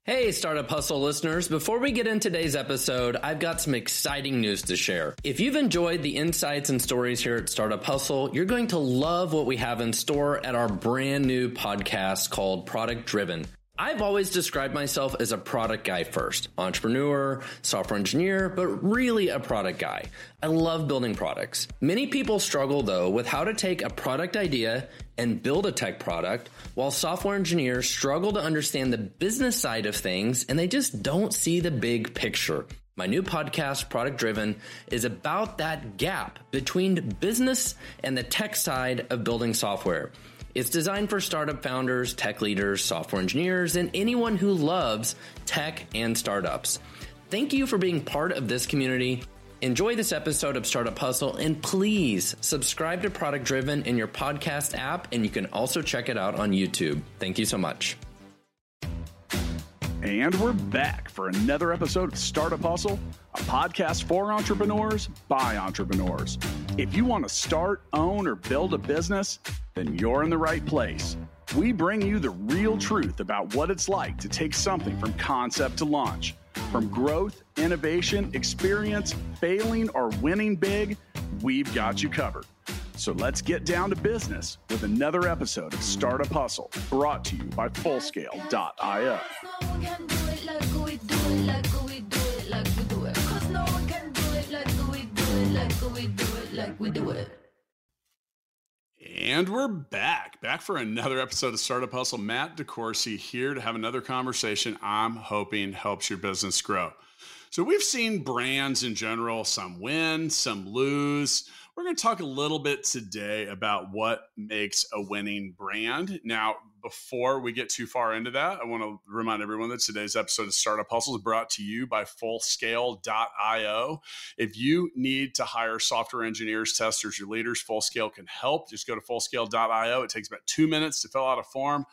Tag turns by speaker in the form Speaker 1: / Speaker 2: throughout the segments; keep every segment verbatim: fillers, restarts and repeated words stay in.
Speaker 1: Hey, Startup Hustle listeners. Before we get into today's episode, I've got some exciting news to share. If you've enjoyed the insights and stories here at Startup Hustle, you're going to love what we have in store at our brand new podcast called Product Driven. I've always described myself as a product guy first, entrepreneur, software engineer, but really a product guy. I love building products. Many people struggle though with how to take a product idea and build a tech product, while software engineers struggle to understand the business side of things and they just don't see the big picture. My new podcast, Product Driven, is about that gap between business and the tech side of building software. It's designed for startup founders, tech leaders, software engineers, and anyone who loves tech and startups. Thank you for being part of this community. Enjoy this episode of Startup Hustle, and please subscribe to Product Driven in your podcast app, and you can also check it out on YouTube. Thank you so much.
Speaker 2: And we're back for another episode of Startup Hustle, a podcast for entrepreneurs by entrepreneurs. If you want to start, own, or build a business, then you're in the right place. We bring you the real truth about what it's like to take something from concept to launch. From growth, innovation, experience, failing, or winning big, we've got you covered. So let's get down to business with another episode of Startup Hustle, brought to you by Fullscale dot io. And we're back, back for another episode of Startup Hustle. Matt DeCoursey here to have another conversation I'm hoping helps your business grow. So we've seen brands in general, some win, some lose. We're going to talk a little bit today about what makes a winning brand. Now, before we get too far into that, I want to remind everyone that today's episode of Startup Hustle is brought to you by Fullscale dot io. If you need to hire software engineers, testers, or leaders, Fullscale can help. Just go to Fullscale dot io. It takes about two minutes to fill out a form.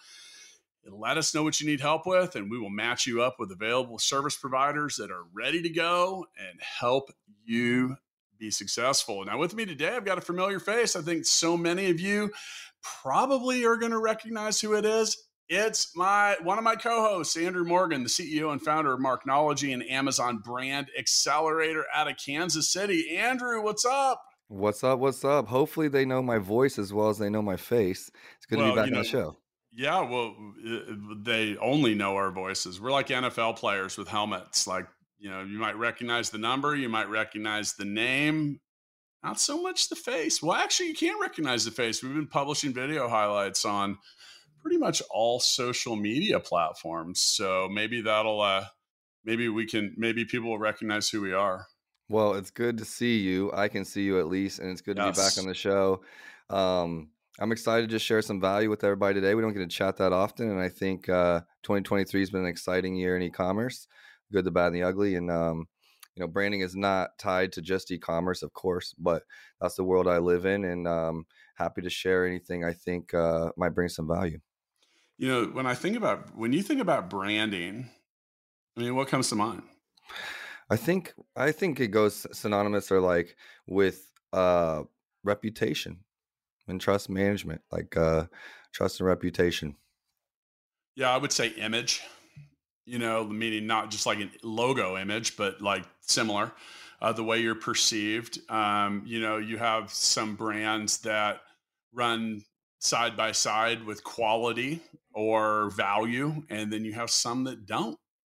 Speaker 2: Let us know what you need help with, and we will match you up with available service providers that are ready to go and help you be successful. Now, with me today, I've got a familiar face. I think so many of you probably are going to recognize who it is. It's my one of my co-hosts, Andrew Morgan, the C E O and founder of Marknology and Amazon Brand Accelerator out of Kansas City. Andrew, what's up?
Speaker 3: What's up? What's up? Hopefully they know my voice as well as they know my face. It's good well, to be back you know, on the show.
Speaker 2: Yeah, well, they only know our voices. We're like N F L players with helmets. Like, you know, you might recognize the number, you might recognize the name, not so much the face. Well, actually, you can't recognize the face. We've been publishing video highlights on pretty much all social media platforms. So maybe that'll, uh, maybe we can, maybe people will recognize who we are.
Speaker 3: Well, it's good to see you. I can see you at least, and it's good to yes. be back on the show. Um, I'm excited to just share some value with everybody today. We don't get to chat that often, and I think uh, twenty twenty-three has been an exciting year in e-commerce, good, the bad, and the ugly. And um, you know, branding is not tied to just e-commerce, of course, but that's the world I live in, and um, happy to share anything I think uh, might bring some value.
Speaker 2: You know, when I think about when you think about branding, I mean, what comes to mind?
Speaker 3: I think I think it goes synonymous or like with uh, reputation and trust management, like uh, trust and reputation.
Speaker 2: Yeah, I would say image, you know, meaning not just like a logo image, but like similar, uh, the way you're perceived. Um, you know, you have some brands that run side by side with quality or value, and then you have some that don't.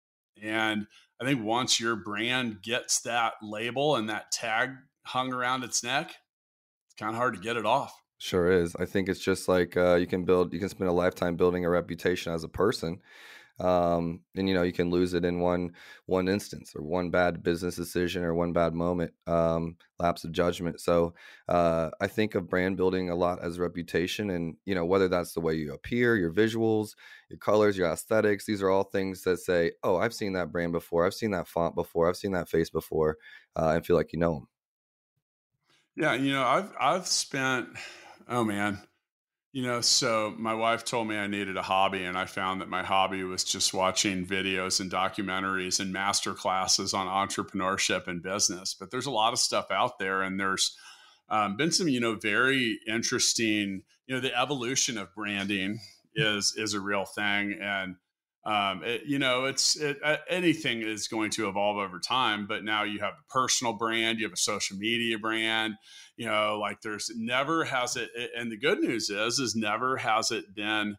Speaker 2: And I think once your brand gets that label and that tag hung around its neck, it's kind of hard to get it off.
Speaker 3: Sure is. I think it's just like uh, you can build, you can spend a lifetime building a reputation as a person. Um, and, you know, you can lose it in one one instance or one bad business decision or one bad moment, um, lapse of judgment. So uh, I think of brand building a lot as reputation. And, you know, whether that's the way you appear, your visuals, your colors, your aesthetics, these are all things that say, oh, I've seen that brand before. I've seen that font before. I've seen that face before, uh, and feel like you know them.
Speaker 2: Yeah. You know, I've, I've spent, oh man, you know, so my wife told me I needed a hobby, and I found that my hobby was just watching videos and documentaries and master classes on entrepreneurship and business. But there's a lot of stuff out there, and there's um, been some, you know, very interesting, you know, the evolution of branding is, is a real thing. And Um, it, you know, it's it, uh, anything is going to evolve over time, but now you have a personal brand, you have a social media brand, you know, like there's never has it. And the good news is, is never has it been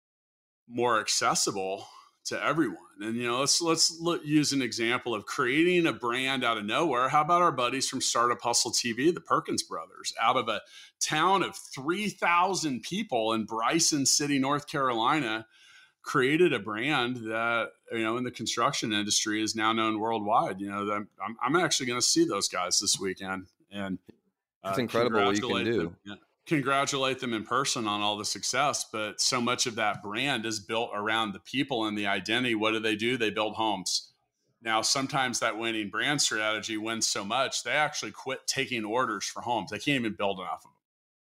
Speaker 2: more accessible to everyone. And, you know, let's, let's look, use an example of creating a brand out of nowhere. How about our buddies from Startup Hustle T V, the Perkins brothers, out of a town of three thousand people in Bryson City, North Carolina, created a brand that, you know, in the construction industry is now known worldwide. You know, I'm, I'm actually going to see those guys this weekend, and uh,
Speaker 3: it's incredible what you can do.
Speaker 2: Them, yeah, congratulate them in person on all the success. But so much of that brand is built around the people and the identity. What do they do? They build homes. Now, sometimes that winning brand strategy wins so much, they actually quit taking orders for homes. They can't even build enough of them,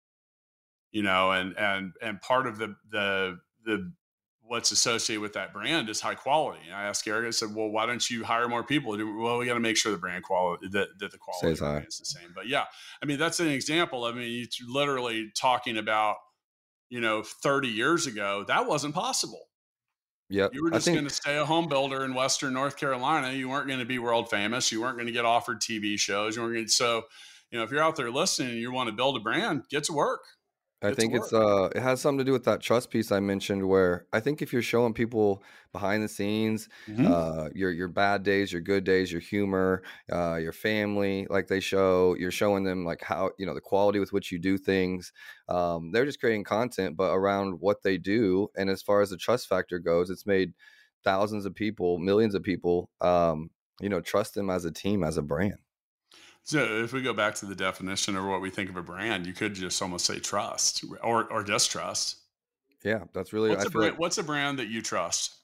Speaker 2: you know, and, and, and part of the, the, the, what's associated with that brand is high quality. And I asked Eric, I said, well, why don't you hire more people? Well, we got to make sure the brand quality, that, that the quality is the same. But yeah, I mean, that's an example. I mean, it's literally talking about, you know, thirty years ago, that wasn't possible.
Speaker 3: Yeah.
Speaker 2: You were just think- going to stay a home builder in Western North Carolina. You weren't going to be world famous. You weren't going to get offered T V shows. You weren't going to, so, you know, if you're out there listening and you want to build a brand, get to work.
Speaker 3: I think it's uh it has something to do with that trust piece I mentioned, where I think if you're showing people behind the scenes, mm-hmm. uh your your bad days, your good days, your humor, uh your family, like they show, you're showing them like how, you know, the quality with which you do things. Um they're just creating content, but around what they do. And as far as the trust factor goes, it's made thousands of people, millions of people, um, you know, trust them as a team, as a brand.
Speaker 2: So if we go back to the definition or what we think of a brand, you could just almost say trust or or distrust.
Speaker 3: Yeah, that's really.
Speaker 2: What's
Speaker 3: I
Speaker 2: a
Speaker 3: feel
Speaker 2: brand?
Speaker 3: like,
Speaker 2: what's a brand that you trust?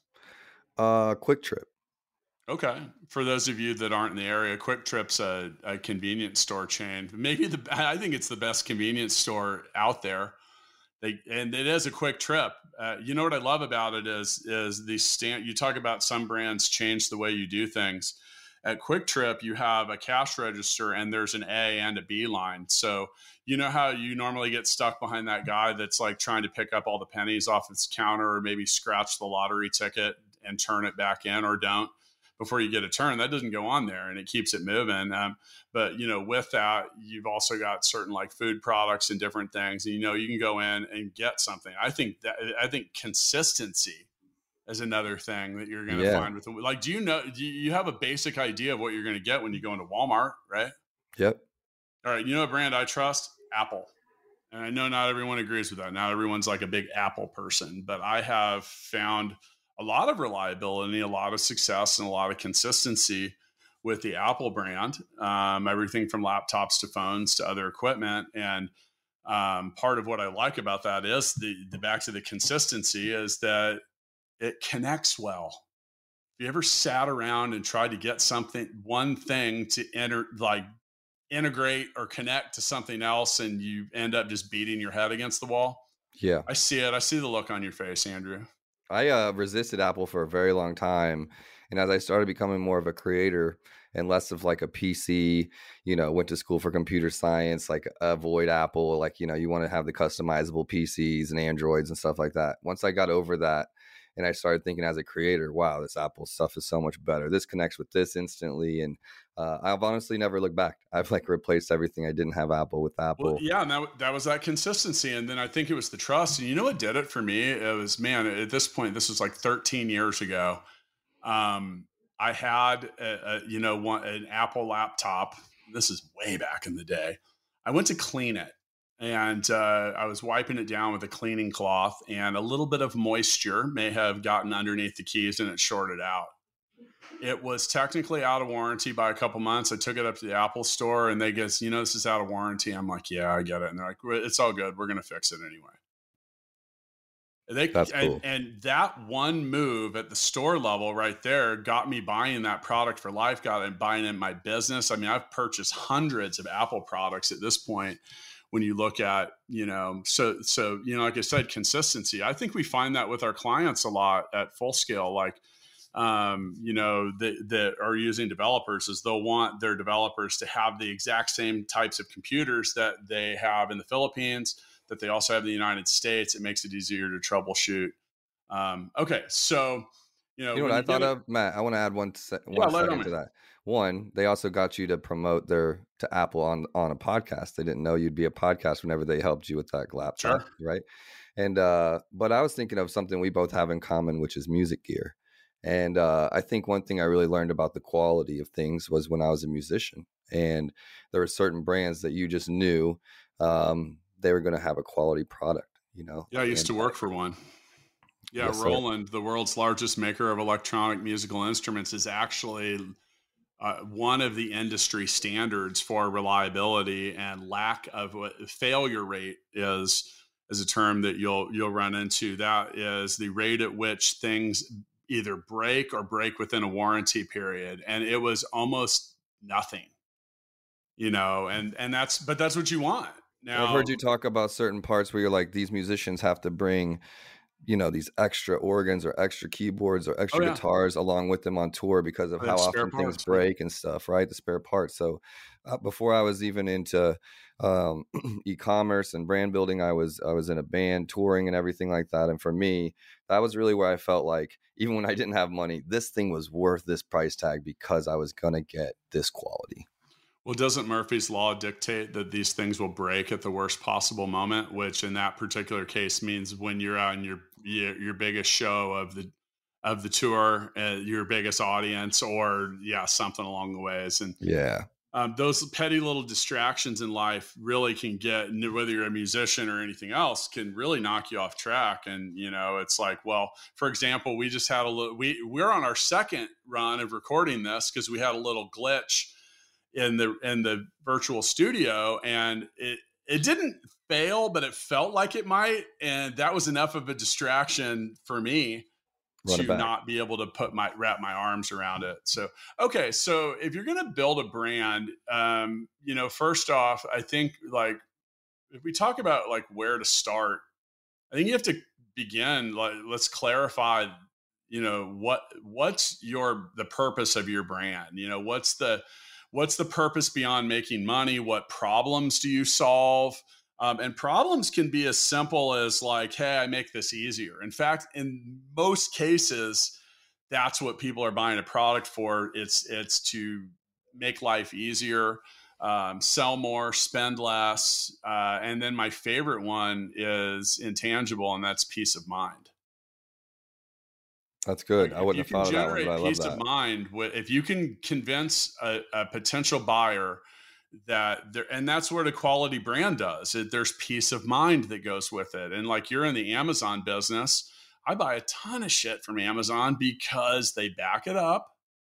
Speaker 3: Uh, Quick Trip.
Speaker 2: Okay, for those of you that aren't in the area, Quick Trip's a, a convenience store chain. Maybe the I think it's the best convenience store out there. They and it is a quick trip. Uh, you know what I love about it is is the stand. You talk about some brands change the way you do things. At Quick Trip, you have a cash register and there's an A and a B line. So you know how you normally get stuck behind that guy that's like trying to pick up all the pennies off his counter, or maybe scratch the lottery ticket and turn it back in, or don't before you get a turn. That doesn't go on there, and it keeps it moving. Um, but you know, with that, you've also got certain like food products and different things. And you know, you can go in and get something. I think that I think consistency is another thing that you're going to yeah. find with, like, do you know, do you have a basic idea of what you're going to get when you go into Walmart, right?
Speaker 3: Yep.
Speaker 2: All right. You know a brand I trust? Apple. And I know not everyone agrees with that. Not everyone's like a big Apple person, but I have found a lot of reliability, a lot of success, and a lot of consistency with the Apple brand. Um, everything from laptops to phones to other equipment. And um, part of what I like about that is the, the back to the consistency is that it connects well. Have you ever sat around and tried to get something, one thing to enter, like integrate or connect to something else, and you end up just beating your head against the wall?
Speaker 3: Yeah.
Speaker 2: I see it. I see the look on your face, Andrew.
Speaker 3: I uh, resisted Apple for a very long time. And as I started becoming more of a creator and less of like a P C, you know, went to school for computer science, like avoid Apple, like, you know, you want to have the customizable P Cs and Androids and stuff like that. Once I got over that, and I started thinking as a creator, wow, this Apple stuff is so much better. This connects with this instantly. And uh, I've honestly never looked back. I've like replaced everything I didn't have Apple with Apple.
Speaker 2: Well, yeah, and that, that was that consistency. And then I think it was the trust. And you know what did it for me? It was, man, at this point, this was like thirteen years ago. Um, I had, a, a, you know, one, an Apple laptop. This is way back in the day. I went to clean it. And uh, I was wiping it down with a cleaning cloth, and a little bit of moisture may have gotten underneath the keys and it shorted out. It was technically out of warranty by a couple months. I took it up to the Apple store, and they guess, you know, this is out of warranty. I'm like, yeah, I get it. And they're like, it's all good. We're going to fix it anyway. They,
Speaker 3: That's cool.
Speaker 2: and, and that one move at the store level right there got me buying that product for life, got it buying in my business. I mean, I've purchased hundreds of Apple products at this point. When you look at, you know, so, so, you know, like I said, consistency, I think we find that with our clients a lot at Full Scale, like, um, you know, that, that are using developers, is they'll want their developers to have the exact same types of computers that they have in the Philippines, that they also have in the United States. It makes it easier to troubleshoot. Um, okay. So You know,
Speaker 3: You know what
Speaker 2: when
Speaker 3: I
Speaker 2: you
Speaker 3: thought
Speaker 2: get it,
Speaker 3: of, Matt? I want to add one se-
Speaker 2: yeah,
Speaker 3: one
Speaker 2: let them
Speaker 3: second to
Speaker 2: in.
Speaker 3: that. One, they also got you to promote their to Apple on on a podcast. They didn't know you'd be a podcast whenever they helped you with that laptop,
Speaker 2: Sure.
Speaker 3: right? And uh, but I was thinking of something we both have in common, which is music gear. And uh, I think one thing I really learned about the quality of things was when I was a musician, and there were certain brands that you just knew um, they were going to have a quality product. You know,
Speaker 2: Yeah, I used
Speaker 3: and
Speaker 2: to work for one. Yeah,
Speaker 3: yes, sir.
Speaker 2: Roland, the world's largest maker of electronic musical instruments, is actually uh, one of the industry standards for reliability and lack of what failure rate is. Is a term that you'll you'll run into. That is the rate at which things either break or break within a warranty period, and it was almost nothing. You know, and and that's but that's what you want
Speaker 3: And I've heard
Speaker 2: now.
Speaker 3: you talk about certain parts where you're like, these musicians have to bring, you know, these extra organs or extra keyboards or
Speaker 2: Oh
Speaker 3: extra
Speaker 2: yeah,
Speaker 3: guitars along with them on tour because of
Speaker 2: they
Speaker 3: how
Speaker 2: have spare
Speaker 3: often things
Speaker 2: parts. Yeah.
Speaker 3: break and stuff, right? The spare parts. So uh, before I was even into um, e-commerce and brand building, I was I was in a band touring and everything like that. And for me, that was really where I felt like even when I didn't have money, this thing was worth this price tag because I was gonna get this quality.
Speaker 2: Well, doesn't Murphy's Law dictate that these things will break at the worst possible moment, which in that particular case means when you're on your your, your biggest show of the of the tour, uh, your biggest audience, or yeah, something along the ways. And
Speaker 3: Yeah.
Speaker 2: um, those petty little distractions in life really can get, whether you're a musician or anything else, can really knock you off track. And you know, it's like, well, for example, we just had a little. We we're on our second run of recording this because we had a little glitch in the in the virtual studio, and it it didn't fail, but it felt like it might, and that was enough of a distraction for me
Speaker 3: Run it
Speaker 2: to
Speaker 3: back.
Speaker 2: not be able to put my wrap my arms around it. So okay, so if you're going to build a brand, um, you know, first off, I think like if we talk about like where to start, I think you have to begin. Like, let's clarify. You know what what's your the purpose of your brand. You know what's the what's the purpose beyond making money? What problems do you solve? Um, and problems can be as simple as like, hey, I make this easier. In fact, in most cases, that's what people are buying a product for. It's it's to make life easier, um, sell more, spend less, uh, and then my favorite one is intangible, and that's peace of mind.
Speaker 3: That's
Speaker 2: Like
Speaker 3: good. I
Speaker 2: if
Speaker 3: wouldn't
Speaker 2: you
Speaker 3: have
Speaker 2: can
Speaker 3: thought of that one, but I
Speaker 2: generate
Speaker 3: love
Speaker 2: peace of
Speaker 3: that.
Speaker 2: mind, if you can convince a, a potential buyer that there, and that's what a quality brand does. It, there's peace of mind that goes with it. And like you're in the Amazon business, I buy a ton of shit from Amazon because they back it up.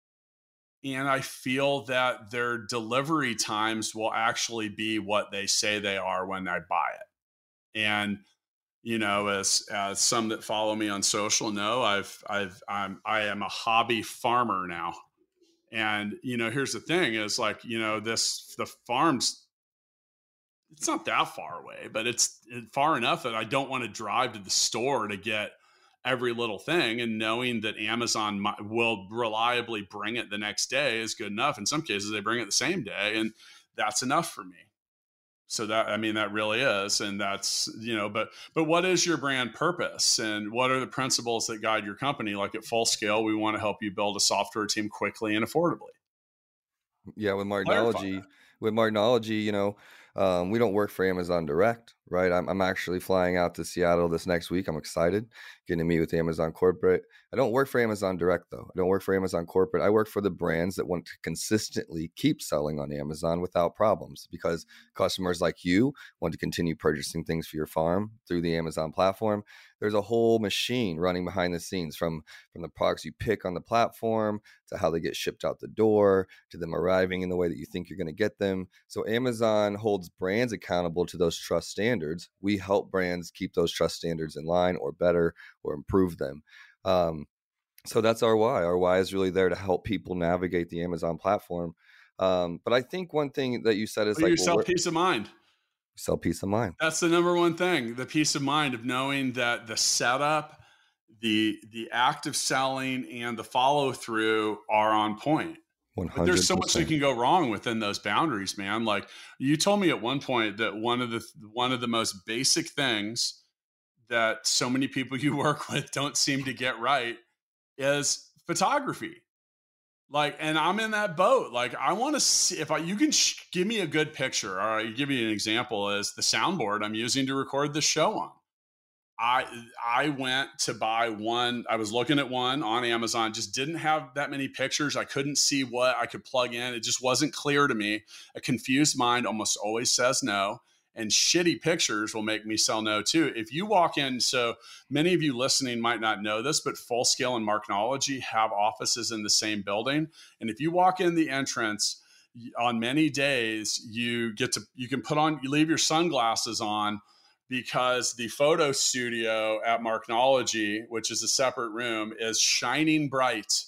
Speaker 2: And I feel that their delivery times will actually be what they say they are when I buy it. And you know, as as some that follow me on social know, I've I've I'm I am a hobby farmer now. And you know, here's the thing: is like you know, this the farms. It's not that far away, but it's far enough that I don't want to drive to the store to get every little thing. And knowing that Amazon will reliably bring it the next day is good enough. In some cases, they bring it the same day, and that's enough for me. So that, I mean, that really is. And that's, you know, but, but what is your brand purpose and what are the principles that guide your company? Like at Full Scale, we want to help you build a software team quickly and affordably.
Speaker 3: Yeah, with
Speaker 2: Clarify
Speaker 3: Martinology,
Speaker 2: that.
Speaker 3: with Martinology, you know, um, we don't work for Amazon Direct, right? I'm, I'm actually flying out to Seattle this next week. I'm excited getting to meet with Amazon Corporate. I don't work for Amazon Direct, though. I don't work for Amazon Corporate. I work for the brands that want to consistently keep selling on Amazon without problems because customers like you want to continue purchasing things for your farm through the Amazon platform. There's a whole machine running behind the scenes from, from the products you pick on the platform to how they get shipped out the door to them arriving in the way that you think you're going to get them. So Amazon holds brands accountable to those trust standards. We help brands keep those trust standards in line or better or improve them. Um, so that's our why. Our why is really there to help people navigate the Amazon platform. Um, but I think one thing that you said is
Speaker 2: Put
Speaker 3: like, well,
Speaker 2: yourself
Speaker 3: we're,
Speaker 2: peace of mind.
Speaker 3: sell peace of mind.
Speaker 2: That's the number one thing, the peace of mind of knowing that the setup, the, the act of selling and the follow through are on point. But there's so much that
Speaker 3: one hundred percent.
Speaker 2: can go wrong within those boundaries, man. Like you told me at one point that one of the one of the most basic things that so many people you work with don't seem to get right is photography. Like, and I'm in that boat. Like, I want to see if I, you can sh- give me a good picture. All right. Give you an example is the soundboard I'm using to record this show on. I, I went to buy one. I was looking at one on Amazon, just didn't have that many pictures. I couldn't see what I could plug in. It just wasn't clear to me. A confused mind almost always says no. And shitty pictures will make me sell no too. If you walk in, so many of you listening might not know this, but Full Scale and Marknology have offices in the same building. And if you walk in the entrance, on many days, you get to, you can put on, you leave your sunglasses on because the photo studio at Marknology, which is a separate room, is shining bright,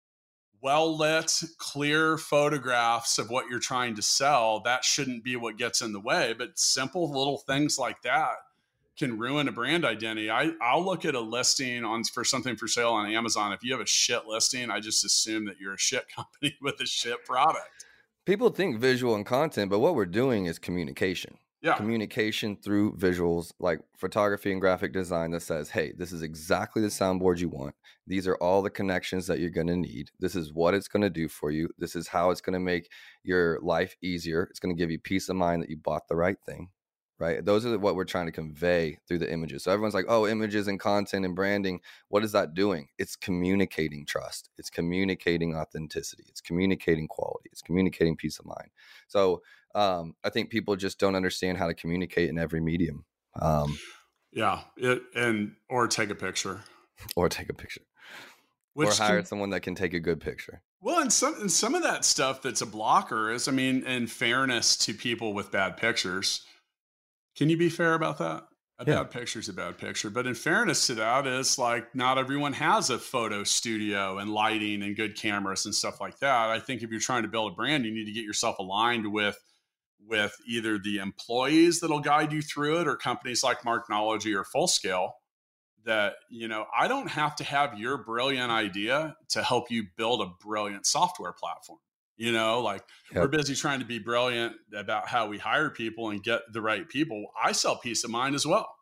Speaker 2: well lit, clear photographs of what you're trying to sell. That shouldn't be what gets in the way, but simple little things like that can ruin a brand identity. I, I'll look at a listing on for something for sale on Amazon. If you have a shit listing, I just assume that you're a shit company with a shit product.
Speaker 3: People think visual and content, but what we're doing is communication.
Speaker 2: Yeah.
Speaker 3: Communication through visuals, like photography and graphic design, that says, hey, this is exactly the soundboard you want. These are all the connections that you're going to need. This is what it's going to do for you. This is how it's going to make your life easier. It's going to give you peace of mind that you bought the right thing, right? Those are what we're trying to convey through the images. So everyone's like, oh, images and content and branding. What is that doing? It's communicating trust. It's communicating authenticity. It's communicating quality. It's communicating peace of mind. So Um, I think people just don't understand how to communicate in every medium. Um,
Speaker 2: yeah. It, and, or take a picture.
Speaker 3: Or take a picture.
Speaker 2: Which
Speaker 3: or hire
Speaker 2: can,
Speaker 3: someone that can take a good picture.
Speaker 2: Well, and some, and some of that stuff that's a blocker is, I mean, in fairness to people with bad pictures, can you be fair about that? A
Speaker 3: Yeah.
Speaker 2: bad picture is a bad picture. But in fairness to that is like, not everyone has a photo studio and lighting and good cameras and stuff like that. I think if you're trying to build a brand, you need to get yourself aligned with with either the employees that'll guide you through it or companies like Marknology or Full Scale that, you know, I don't have to have your brilliant idea to help you build a brilliant software platform. You know, like
Speaker 3: Yep.
Speaker 2: we're busy trying to be brilliant about how we hire people and get the right people. I sell peace of mind as well.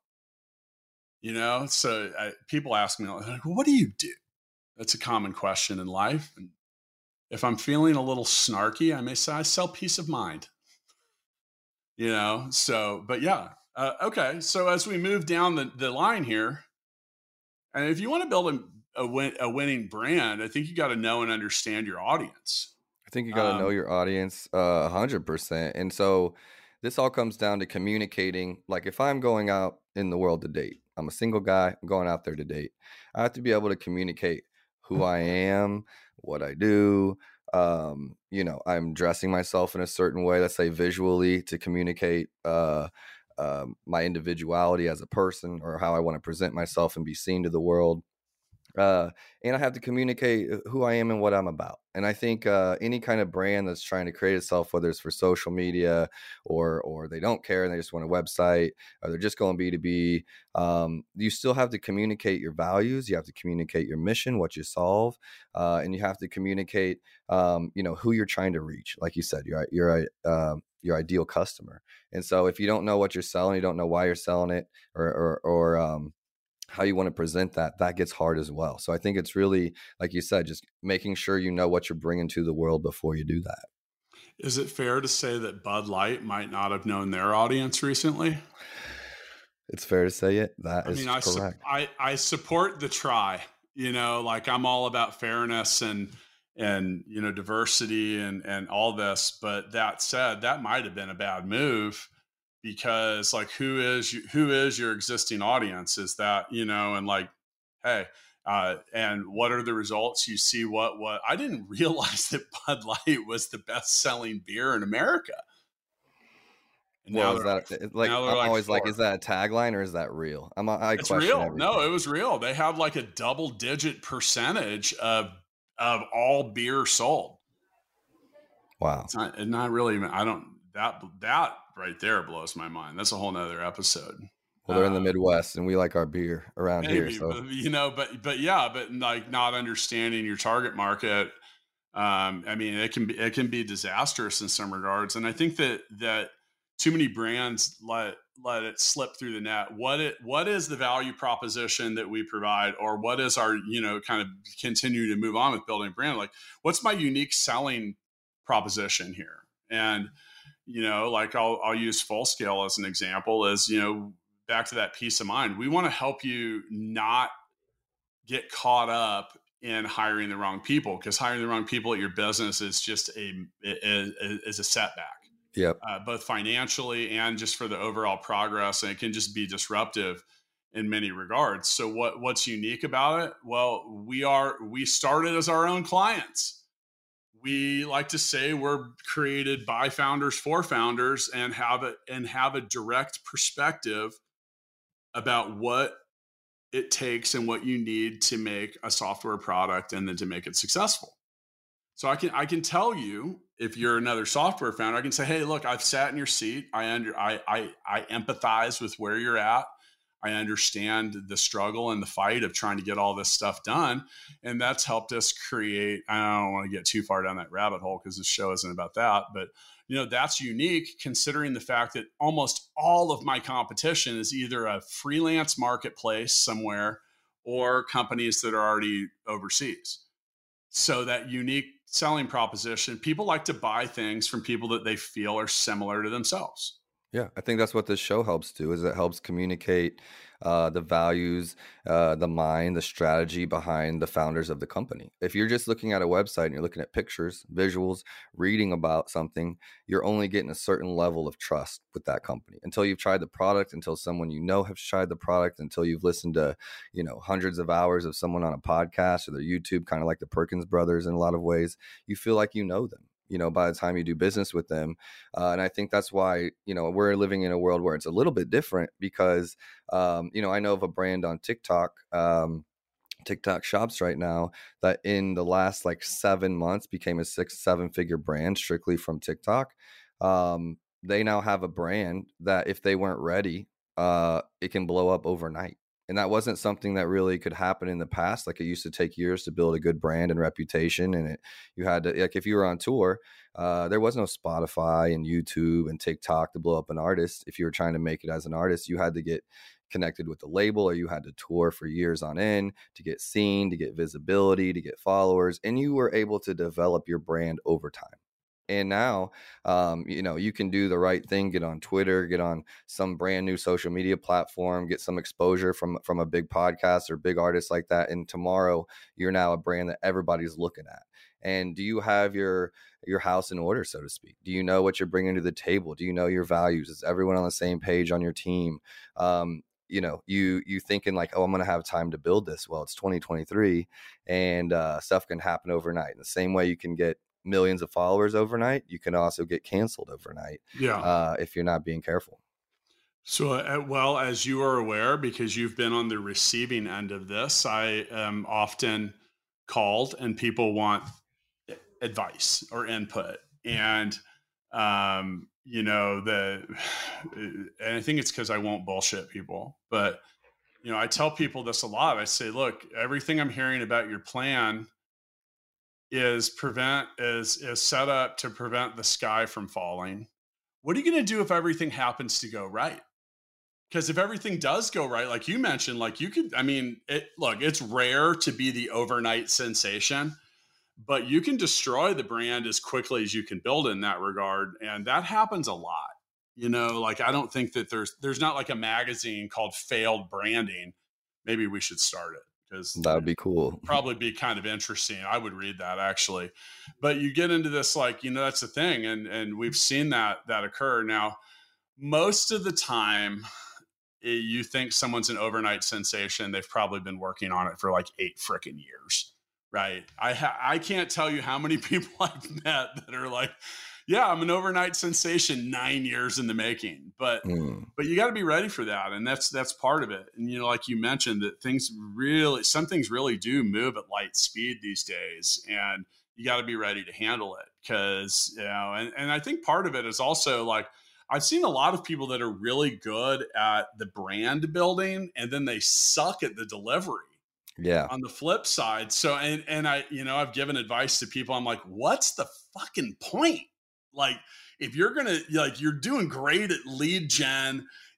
Speaker 2: You know, so I, people ask me, like, well, what do you do? That's a common question in life. And if I'm feeling a little snarky, I may say I sell peace of mind. You know, so, but yeah. Uh, okay. So as we move down the, the line here, and if you want to build a, a, win, a winning brand, I think you got to know and understand your audience.
Speaker 3: I think you got to
Speaker 2: Um,
Speaker 3: know your audience uh, one hundred percent. And so this all comes down to communicating. Like if I'm going out in the world to date, I'm a single guy, I'm going out there to date. I have to be able to communicate who I am, what I do. Um, you know, I'm dressing myself in a certain way, let's say visually, to communicate uh, uh, my individuality as a person or how I want to present myself and be seen to the world. Uh, and I have to communicate who I am and what I'm about. And I think uh, any kind of brand that's trying to create itself, whether it's for social media or or they don't care and they just want a website or they're just going B two B, um, you still have to communicate your values. You have to communicate your mission, what you solve, uh, and you have to communicate, um, you know, who you're trying to reach. Like you said, you're you're a uh, your ideal customer. And so if you don't know what you're selling, you don't know why you're selling it, or or, or um, how you want to present that, that gets hard as well. So I think it's really, like you said, just making sure you know what you're bringing to the world before you do that.
Speaker 2: Is it fair to say that Bud Light might not have known their audience recently?
Speaker 3: It's fair to say it. That
Speaker 2: I
Speaker 3: is
Speaker 2: mean, I, su-
Speaker 3: correct.
Speaker 2: I, I support the try, you know, like I'm all about fairness and, and, you know, diversity and, and all this. But that said, that might've been a bad move. Because like, who is you, who is your existing audience? Is that, you know, and like, hey, uh, and what are the results? You see what, what I didn't realize that Bud Light was the best selling beer in America. And
Speaker 3: Well,
Speaker 2: now
Speaker 3: is
Speaker 2: they're
Speaker 3: that
Speaker 2: like,
Speaker 3: it- like
Speaker 2: now
Speaker 3: I'm
Speaker 2: they're like
Speaker 3: always like,
Speaker 2: four.
Speaker 3: is that a tagline or is that real? I'm I
Speaker 2: It's
Speaker 3: question
Speaker 2: real.
Speaker 3: everything.
Speaker 2: No, it was real. They had like a double digit percentage of, of all beer sold.
Speaker 3: Wow.
Speaker 2: It's not, it's not really, I don't, that, that right there blows my mind. That's a whole nother episode.
Speaker 3: Well, they're in the
Speaker 2: Uh,
Speaker 3: Midwest and we like our beer around here.
Speaker 2: Maybe,
Speaker 3: So
Speaker 2: but, you know, but, but yeah, but like not understanding your target market. Um, I mean, it can be, it can be disastrous in some regards. And I think that, that too many brands let, let it slip through the net. What it what is the value proposition that we provide, or what is our, you know, kind of continue to move on with building a brand? Like, what's my unique selling proposition here? And, you know, like I'll I'll use Full Scale as an example, as, you know, back to that peace of mind. We want to help you not get caught up in hiring the wrong people, because hiring the wrong people at your business is just a is, is a setback.
Speaker 3: Yep.
Speaker 2: Uh, both financially and just for the overall progress, and it can just be disruptive in many regards. So what what's unique about it? Well, we are we started as our own clients. We like to say we're created by founders for founders, and have it and have a direct perspective about what it takes and what you need to make a software product and then to make it successful. So I can I can tell you, if you're another software founder, I can say, hey, look, I've sat in your seat. I under I I, I empathize with where you're at. I understand the struggle and the fight of trying to get all this stuff done. And that's helped us create, I don't want to get too far down that rabbit hole because this show isn't about that, but you know, that's unique considering the fact that almost all of my competition is either a freelance marketplace somewhere or companies that are already overseas. So that unique selling proposition, people like to buy things from people that they feel are similar to themselves.
Speaker 3: Yeah, I think that's what this show helps do, is it helps communicate uh, the values, uh, the mind, the strategy behind the founders of the company. If you're just looking at a website and you're looking at pictures, visuals, reading about something, you're only getting a certain level of trust with that company until you've tried the product, until someone you know has tried the product, until you've listened to, you know, hundreds of hours of someone on a podcast or their YouTube, kind of like the Perkins brothers in a lot of ways. You feel like you know them, you know, by the time you do business with them. Uh, and I think that's why, you know, we're living in a world where it's a little bit different because, um, you know, I know of a brand on TikTok, um, TikTok shops right now that in the last like seven months became a six, seven figure brand strictly from TikTok. Um, they now have a brand that if they weren't ready, uh, it can blow up overnight. And that wasn't something that really could happen in the past. Like, it used to take years to build a good brand and reputation. And it, you had to, like, if you were on tour, uh, there was no Spotify and YouTube and TikTok to blow up an artist. If you were trying to make it as an artist, you had to get connected with the label, or you had to tour for years on end to get seen, to get visibility, to get followers. And you were able to develop your brand over time. And now, um, you know, you can do the right thing, get on Twitter, get on some brand new social media platform, get some exposure from, from a big podcast or big artist like that. And tomorrow you're now a brand that everybody's looking at. And do you have your, your house in order, so to speak? Do you know what you're bringing to the table? Do you know your values? Is everyone on the same page on your team? Um, you know, you, you thinking like, oh, I'm going to have time to build this. Well, it's twenty twenty-three and uh, stuff can happen overnight. In the same way you can get millions of followers overnight, you can also get canceled overnight.
Speaker 2: Yeah.
Speaker 3: Uh, if you're not being careful.
Speaker 2: So, uh, well, as you are aware, because you've been on the receiving end of this, I am often called and people want advice or input. And, um, you know, the, and I think it's because I won't bullshit people, but, you know, I tell people this a lot. I say, look, everything I'm hearing about your plan is prevent is is set up to prevent the sky from falling. What are you going to do if everything happens to go right? Because if everything does go right, like you mentioned, like you could, I mean, it, look, it's rare to be the overnight sensation, but you can destroy the brand as quickly as you can build it in that regard. And that happens a lot. You know, like, I don't think that there's, there's not like a magazine called Failed Branding. Maybe we should start it.
Speaker 3: That would be cool.
Speaker 2: Probably be kind of interesting. I would read that actually. But you get into this, like, you know, that's the thing. And, and we've seen that, that occur. Now, most of the time you think someone's an overnight sensation. They've probably been working on it for like eight freaking years. Right. I ha- I can't tell you how many people I've met that are like, yeah, I'm an overnight sensation, nine years in the making, but, mm. but you got to be ready for that. And that's, that's part of it. And, you know, like you mentioned, that things really, some things really do move at light speed these days, and you got to be ready to handle it. Cause, you know, and, and I think part of it is also like, I've seen a lot of people that are really good at the brand building and then they suck at the delivery.
Speaker 3: Yeah.
Speaker 2: On the flip side. So, and, and I, you know, I've given advice to people. I'm like, what's the fucking point? Like, if you're going to, like, you're doing great at lead gen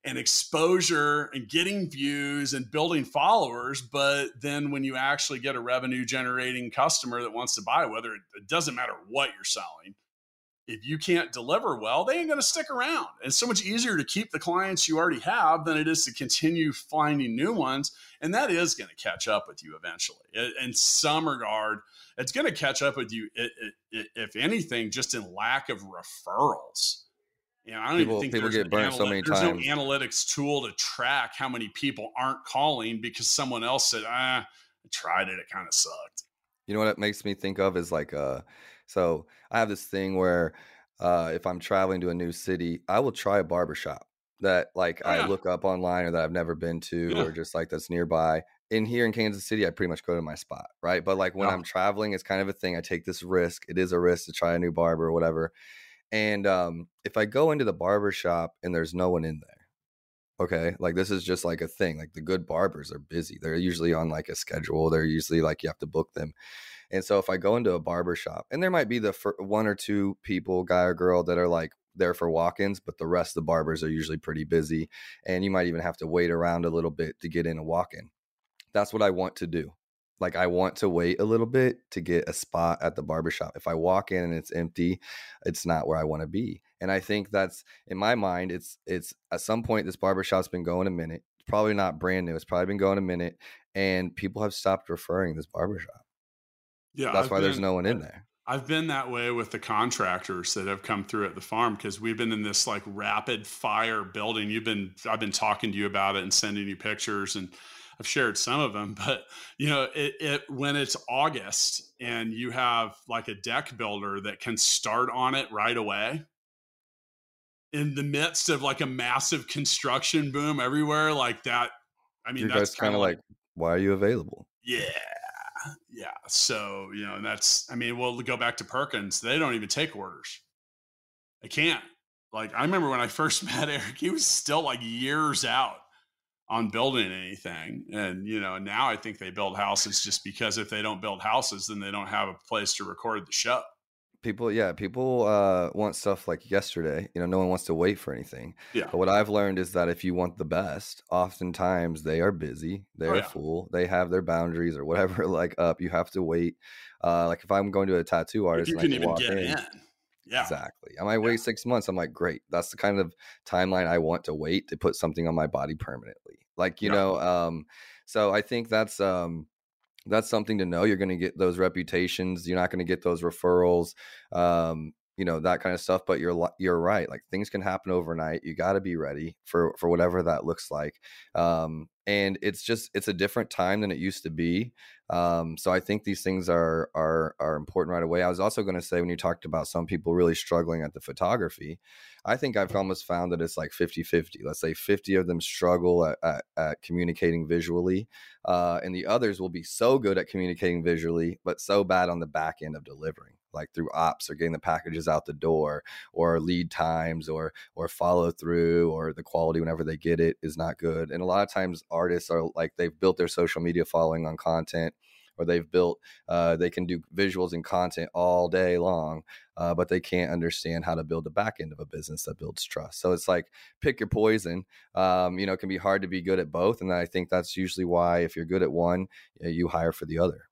Speaker 2: and exposure and getting views and building followers. But then when you actually get a revenue generating customer that wants to buy, whether it, it doesn't matter what you're selling, if you can't deliver well, they ain't going to stick around. And it's so much easier to keep the clients you already have than it is to continue finding new ones. And that is going to catch up with you eventually. In some regard, it's going to catch up with you, if anything, just in lack of referrals. You know, I don't
Speaker 3: people,
Speaker 2: even think
Speaker 3: people
Speaker 2: there's,
Speaker 3: get burned
Speaker 2: analy-
Speaker 3: so many
Speaker 2: there's
Speaker 3: times.
Speaker 2: no analytics tool to track how many people aren't calling because someone else said, ah, I tried it. It kind of sucked.
Speaker 3: You know what it makes me think of is like, uh, so I have this thing where uh, if I'm traveling to a new city, I will try a barbershop that like
Speaker 2: Oh, yeah.
Speaker 3: I look up online or that I've never been to
Speaker 2: Yeah.
Speaker 3: or just like that's nearby. In here in Kansas City, I pretty much go to my spot, right? But like when
Speaker 2: Yeah.
Speaker 3: I'm traveling, it's kind of a thing. I take this risk. It is a risk to try a new barber or whatever. And um, if I go into the barber shop and there's no one in there, okay, like this is just like a thing. Like the good barbers are busy. They're usually on like a schedule. They're usually like you have to book them. And so if I go into a barber shop and there might be the fir- one or two people, guy or girl, that are like there for walk-ins, but the rest of the barbers are usually pretty busy. And you might even have to wait around a little bit to get in a walk-in. That's what I want to do. Like I want to wait a little bit to get a spot at the barbershop. If I walk in and it's empty, it's not where I want to be. And I think that's, in my mind, it's it's at some point this barbershop's been going a minute. It's probably not brand new. It's probably been going a minute. And people have stopped referring this barbershop.
Speaker 2: Yeah,
Speaker 3: That's
Speaker 2: I've
Speaker 3: why
Speaker 2: been,
Speaker 3: there's no one in there.
Speaker 2: I've been that way with the contractors that have come through at the farm because we've been in this like rapid fire building. You've been, I've been talking to you about it and sending you pictures, and I've shared some of them, but you know, it, it when it's August and you have like a deck builder that can start on it right away in the midst of like a massive construction boom everywhere like that. I mean,
Speaker 3: Your
Speaker 2: that's
Speaker 3: guys kind of like, why are you available?
Speaker 2: Yeah. Yeah. So, you know, that's, I mean, we'll go back to Perkins. They don't even take orders. They can't. Like, I remember when I first met Eric, he was still like years out on building anything. And, you know, now I think they build houses just because if they don't build houses, then they don't have a place to record the show.
Speaker 3: People, yeah, people uh, want stuff like yesterday. You know, no one wants to wait for anything.
Speaker 2: Yeah.
Speaker 3: But what I've learned is that if you want the best, oftentimes they are busy, they're
Speaker 2: Oh, yeah.
Speaker 3: full, they have their boundaries or whatever like up. You have to wait. Uh, like if I'm going to a tattoo
Speaker 2: If
Speaker 3: artist,
Speaker 2: you
Speaker 3: and I
Speaker 2: can
Speaker 3: can
Speaker 2: even
Speaker 3: walk
Speaker 2: get
Speaker 3: in,
Speaker 2: in. Yeah.
Speaker 3: exactly. I might wait six months. I'm like, great. That's the kind of timeline I want to wait to put something on my body permanently. Like, you
Speaker 2: Yeah.
Speaker 3: know, um, so I think that's um, that's something to know. You're going to get those reputations. You're not going to get those referrals, um, you know, that kind of stuff. But you're you're right. Like things can happen overnight. You got to be ready for for whatever that looks like. Um, and it's just it's a different time than it used to be. Um, so I think these things are are are important right away. I was also going to say, when you talked about some people really struggling at the photography, I think I've almost found that it's like fifty-fifty. Let's say fifty of them struggle at, at, at communicating visually, uh, and the others will be so good at communicating visually, but so bad on the back end of delivering, like through ops or getting the packages out the door, or lead times, or or follow through, or the quality whenever they get it is not good. And a lot of times artists are like, they've built their social media following on content, or they've built, uh, they can do visuals and content all day long, uh, but they can't understand how to build the back end of a business that builds trust. So it's like, pick your poison. Um, you know, it can be hard to be good at both. And I think that's usually why, if you're good at one, you hire for the other.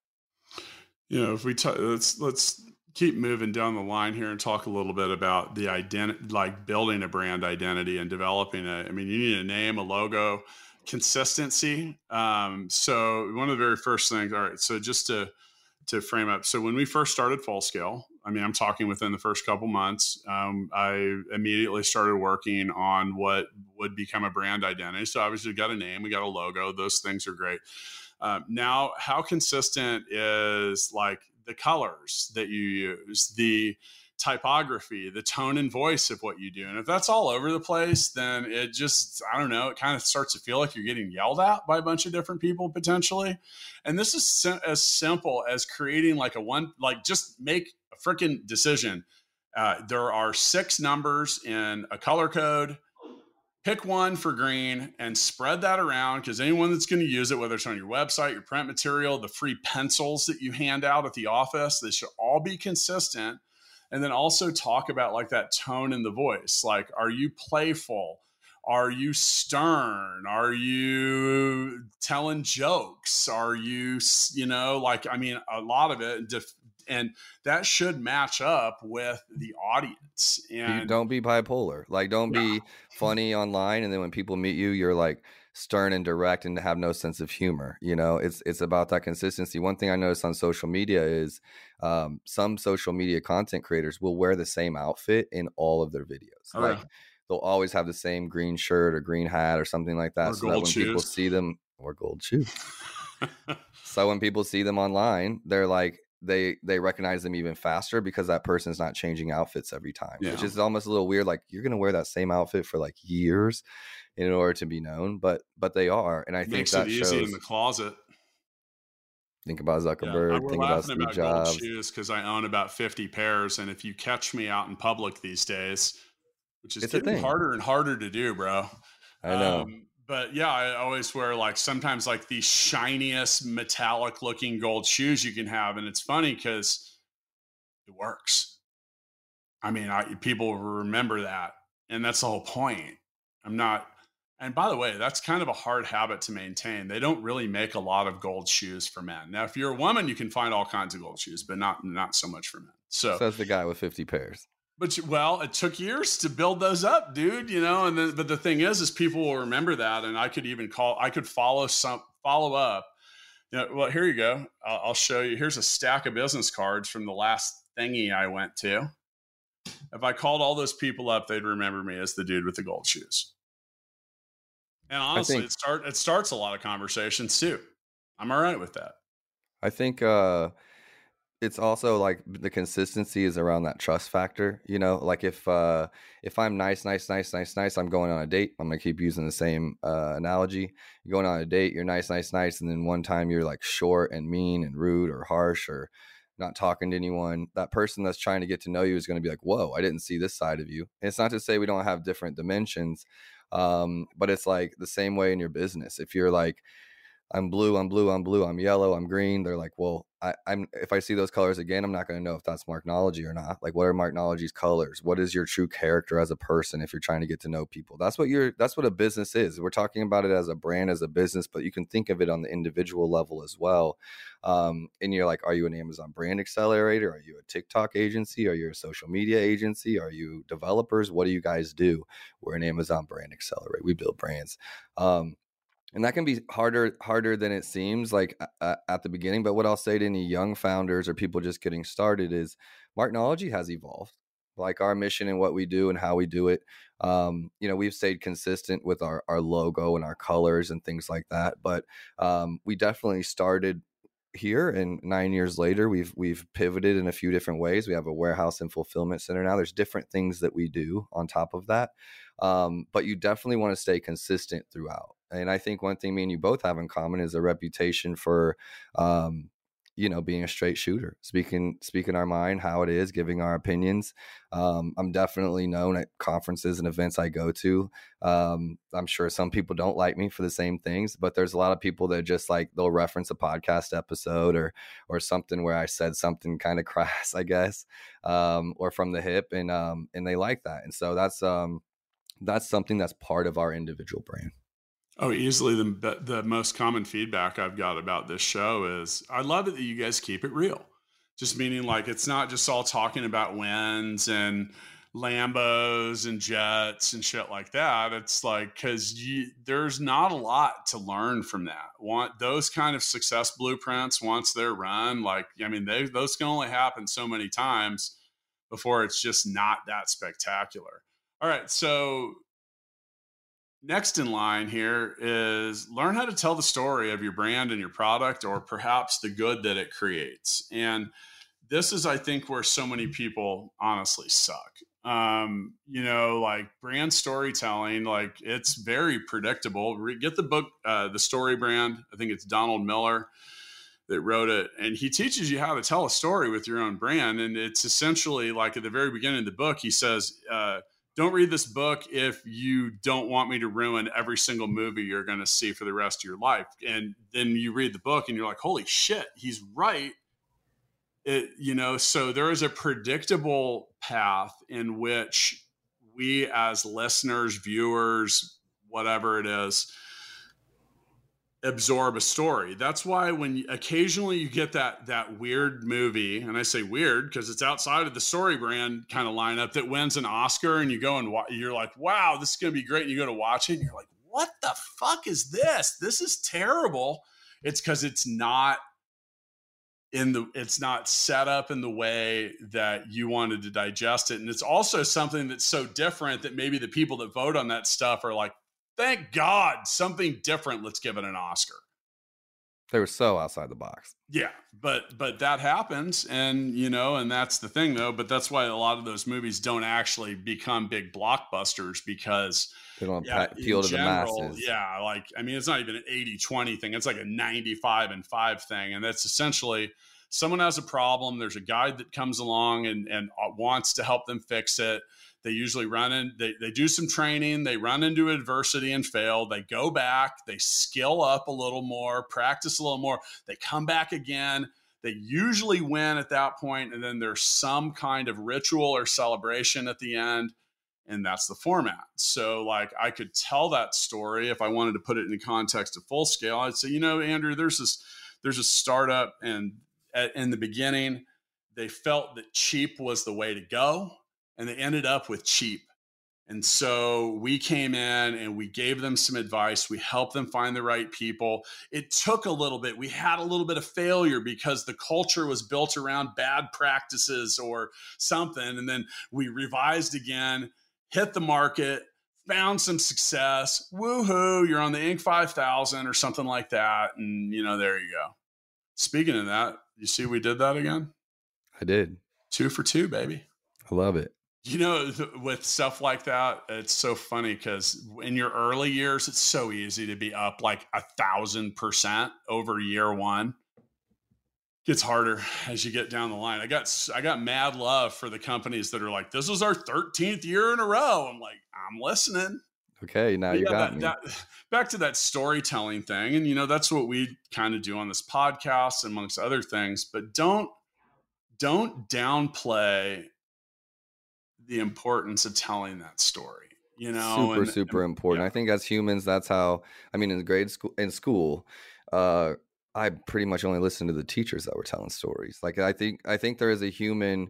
Speaker 2: You know, if we t- let's, let's keep moving down the line here and talk a little bit about the identity, like building a brand identity and developing it. I mean, you need a name, a logo, consistency. Um, so one of the very first things, all right, so just to, to frame up. So when we first started Full Scale, I mean, I'm talking within the first couple months, um, I immediately started working on what would become a brand identity. So obviously we got a name, we got a logo, those things are great. Um, now, how consistent is like the colors that you use, the typography, the tone and voice of what you do? And if that's all over the place, then it just, I don't know, it kind of starts to feel like you're getting yelled at by a bunch of different people potentially. And this is sim- as simple as creating like a one, like just make a freaking decision. Uh, there are six numbers in a color code. Pick one for green and spread that around, because anyone that's going to use it, whether it's on your website, your print material, the free pencils that you hand out at the office, they should all be consistent. And then also talk about like that tone in the voice. Like, are you playful? Are you stern? Are you telling jokes? Are you, you know, like, I mean, a lot of it, def- and that should match up with the audience. And
Speaker 3: don't be bipolar. Like, don't
Speaker 2: yeah.
Speaker 3: be funny online, and then when people meet you, you're like stern and direct and have no sense of humor. You know, it's it's about that consistency. One thing I noticed on social media is um, some social media content creators will wear the same outfit in all of their videos.
Speaker 2: Oh,
Speaker 3: like
Speaker 2: yeah.
Speaker 3: they'll always have the same green shirt or green hat or something like that,
Speaker 2: Or
Speaker 3: so that
Speaker 2: gold
Speaker 3: when
Speaker 2: shoes.
Speaker 3: people see them, or gold shoes. So when people see them online, they're like, they they recognize them even faster because that person's not changing outfits every time,
Speaker 2: Yeah.
Speaker 3: which is almost a little weird. Like, you're going to wear that same outfit for like years in order to be known, but but they are. And I
Speaker 2: It
Speaker 3: think
Speaker 2: makes
Speaker 3: that
Speaker 2: it easy
Speaker 3: shows.
Speaker 2: in the closet.
Speaker 3: Think about
Speaker 2: Yeah, I-
Speaker 3: Zuckerberg,
Speaker 2: we're
Speaker 3: think about
Speaker 2: laughing
Speaker 3: Steve
Speaker 2: about gold
Speaker 3: Jobs.
Speaker 2: shoes because I own about fifty pairs. And if you catch me out in public these days, which is
Speaker 3: It's a
Speaker 2: getting
Speaker 3: thing.
Speaker 2: harder and harder to do, bro.
Speaker 3: I know.
Speaker 2: Um, but yeah, I always wear like sometimes like the shiniest metallic looking gold shoes you can have. And it's funny because it works. I mean, I, people remember that. And that's the whole point. I'm not, and by the way, that's kind of a hard habit to maintain. They don't really make a lot of gold shoes for men. Now, if you're a woman, you can find all kinds of gold shoes, but not, not so much for men. So
Speaker 3: Says the guy with fifty pairs.
Speaker 2: But well, it took years to build those up, dude. You know, and then, but the thing is, is people will remember that, and I could even call, I could follow some follow up. You know, well, here you go. I'll, I'll show you. Here's a stack of business cards from the last thingy I went to. If I called all those people up, they'd remember me as the dude with the gold shoes. And honestly,
Speaker 3: think,
Speaker 2: it start it starts a lot of conversations too. I'm all right with that.
Speaker 3: I think uh, it's also like the consistency is around that trust factor. You know, like if uh, if I'm nice, nice, nice, nice, nice, I'm going on a date. I'm gonna keep using the same uh, analogy. You're going on a date, you're nice, nice, nice, and then one time you're like short and mean and rude or harsh or not talking to anyone. That person that's trying to get to know you is going to be like, whoa, I didn't see this side of you. And it's not to say we don't have different dimensions, um, but it's like the same way in your business. If you're like, I'm blue, I'm blue, I'm blue, I'm yellow, I'm green. They're like, well, I, I'm if I see those colors again, I'm not going to know if that's Marknology or not. Like, what are Marknology's colors? What is your true character as a person if you're trying to get to know people? That's what you're that's what a business is. We're talking about it as a brand, as a business, but you can think of it on the individual level as well. Um, and you're like, are you an Amazon brand accelerator? Are you a TikTok agency? Are you a social media agency? Are you developers? What do you guys do? We're an Amazon brand accelerator. We build brands. Um, And that can be harder, harder than it seems like uh, at the beginning. But what I'll say to any young founders or people just getting started is Marknology has evolved. Like our mission and what we do and how we do it. Um, you know, we've stayed consistent with our, our logo and our colors and things like that. But um, we definitely started here, and nine years later, we've we've pivoted in a few different ways. We have a warehouse and fulfillment center now. There's different things that we do on top of that. Um, but you definitely want to stay consistent throughout. And I think one thing me and you both have in common is a reputation for, um, you know, being a straight shooter, speaking, speaking our mind, how it is, giving our opinions. Um, I'm definitely known at conferences and events I go to. Um, I'm sure some people don't like me for the same things, but there's a lot of people that just like, they'll reference a podcast episode or, or something where I said something kind of crass, I guess, um, or from the hip, and, um, and they like that. And so that's, um, that's something that's part of our individual brand.
Speaker 2: Oh, easily the the most common feedback I've got about this show is I love it that you guys keep it real. Just meaning like it's not just all talking about wins and Lambos and jets and shit like that. It's like, because there's not a lot to learn from that. Want those kind of success blueprints once they're run, like, I mean, they those can only happen so many times before it's just not that spectacular. All right, so next in line here is learn how to tell the story of your brand and your product, or perhaps the good that it creates. And this is, I think, where so many people honestly suck. Um, you know, like brand storytelling, like it's very predictable. Re- get the book, uh, The Story Brand. I think it's Donald Miller that wrote it. And he teaches you how to tell a story with your own brand. And it's essentially like at the very beginning of the book, he says, uh, don't read this book if you don't want me to ruin every single movie you're going to see for the rest of your life. And then you read the book and you're like, holy shit, he's right. It, you know, so there is a predictable path in which we as listeners, viewers, whatever it is, absorb a story. That's why when you, occasionally you get that that weird movie, and I say weird because it's outside of the story brand kind of lineup, that wins an Oscar, and you go and wa- you're like, wow, this is going to be great. And you go to watch it and you're like, what the fuck is this? This is terrible. It's because it's not in the, it's not set up in the way that you wanted to digest it. And it's also something that's so different that maybe the people that vote on that stuff are like, thank God, something different. Let's give it an Oscar.
Speaker 3: They were so outside the box.
Speaker 2: Yeah, but but that happens, and you know, and that's the thing, though. But that's why a lot of those movies don't actually become big blockbusters, because
Speaker 3: they don't
Speaker 2: yeah,
Speaker 3: appeal to
Speaker 2: general,
Speaker 3: the masses.
Speaker 2: Yeah, like I mean, it's not even an eighty twenty thing; it's like a ninety-five and five thing, and that's essentially someone has a problem. There's a guide that comes along and and wants to help them fix it. They usually run in, they, they do some training, they run into adversity and fail. They go back, they skill up a little more, practice a little more. They come back again. They usually win at that point, and then there's some kind of ritual or celebration at the end, and that's the format. So, like, I could tell that story if I wanted to put it in context of Full Scale. I'd say, you know, Andrew, there's this, there's a startup, and at, in the beginning, they felt that cheap was the way to go. And they ended up with cheap. And so we came in and we gave them some advice. We helped them find the right people. It took a little bit. We had a little bit of failure because the culture was built around bad practices or something. And then we revised again, hit the market, found some success. Woohoo, you're on the Inc five thousand or something like that. And, you know, there you go. Speaking of that, you see we did that again?
Speaker 3: I did.
Speaker 2: Two for two, baby.
Speaker 3: I love it.
Speaker 2: You know, with stuff like that, it's so funny because in your early years, it's so easy to be up like a thousand percent over year one. Gets harder as you get down the line. I got I got mad love for the companies that are like, this is our thirteenth year in a row. I'm like, I'm listening.
Speaker 3: Okay, now you
Speaker 2: yeah,
Speaker 3: got
Speaker 2: that,
Speaker 3: me.
Speaker 2: That, back to that storytelling thing. And, you know, that's what we kind of do on this podcast, amongst other things. But don't don't downplay the importance of telling that story, you know,
Speaker 3: super,
Speaker 2: and,
Speaker 3: super
Speaker 2: and,
Speaker 3: important.
Speaker 2: Yeah.
Speaker 3: I think as humans, that's how, I mean, in grade school, in school, uh, I pretty much only listened to the teachers that were telling stories. Like, I think, I think there is a human,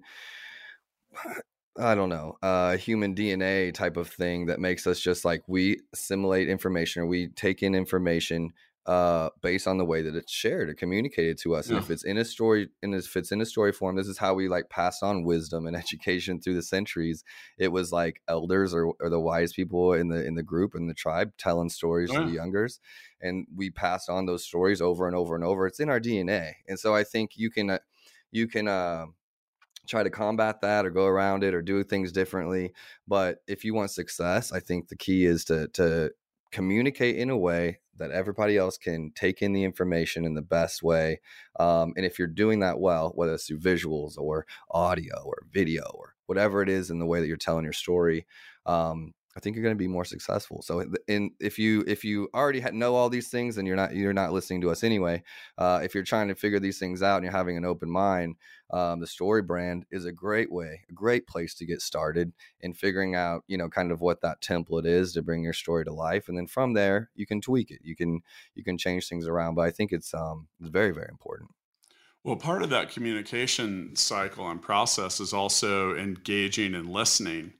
Speaker 3: I don't know, uh, human D N A type of thing that makes us just like, we assimilate information, or we take in information uh based on the way that it's shared or communicated to us. Yeah. And if it's in a story, and if it's in a story form, this is how we like pass on wisdom and education through the centuries. It was like elders or, or the wise people in the in the group, in the tribe, telling stories oh, yeah. to the youngers, and we pass on those stories over and over and over. It's in our D N A. And so I think you can uh, you can uh try to combat that or go around it or do things differently, but if you want success, I think the key is to to communicate in a way that everybody else can take in the information in the best way. Um, and if you're doing that well, whether it's through visuals or audio or video or whatever it is in the way that you're telling your story, um, I think you're going to be more successful. So in, if you, if you already know all these things and you're not, you're not listening to us anyway, uh, if you're trying to figure these things out and you're having an open mind, um, the Story Brand is a great way, a great place to get started in figuring out, you know, kind of what that template is to bring your story to life. And then from there, you can tweak it. You can, you can change things around, but I think it's, um, it's very, very important.
Speaker 2: Well, part of that communication cycle and process is also engaging and listening.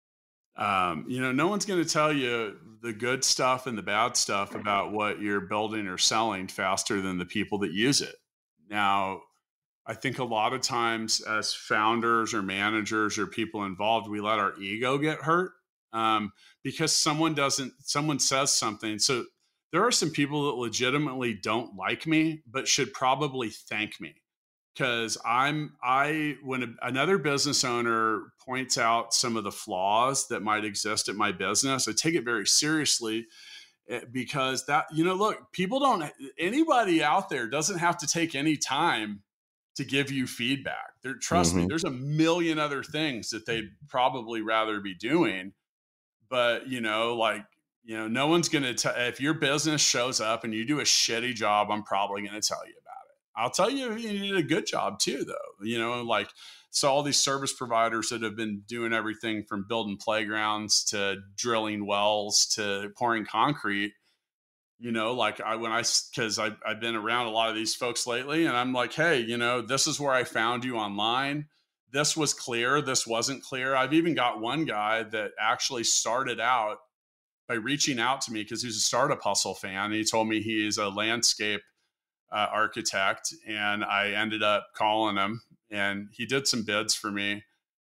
Speaker 2: Um, you know, no one's going to tell you the good stuff and the bad stuff about what you're building or selling faster than the people that use it. Now, I think a lot of times as founders or managers or people involved, we let our ego get hurt um, because someone doesn't, someone says something. So there are some people that legitimately don't like me, but should probably thank me. Because I'm, I, when a, another business owner points out some of the flaws that might exist at my business, I take it very seriously because that, you know, look, people don't, anybody out there doesn't have to take any time to give you feedback. There, trust mm-hmm. me, there's a million other things that they'd probably rather be doing. But, you know, like, you know, no one's going to tell, if your business shows up and you do a shitty job, I'm probably going to tell you about it. I'll tell you, you did a good job too, though. You know, like, so all these service providers that have been doing everything from building playgrounds to drilling wells to pouring concrete, you know, like I, when I, cause I, I've been around a lot of these folks lately, and I'm like, hey, you know, this is where I found you online. This was clear. This wasn't clear. I've even got one guy that actually started out by reaching out to me because he's a Startup Hustle fan. He told me he's a landscape uh, architect, and I ended up calling him, and he did some bids for me,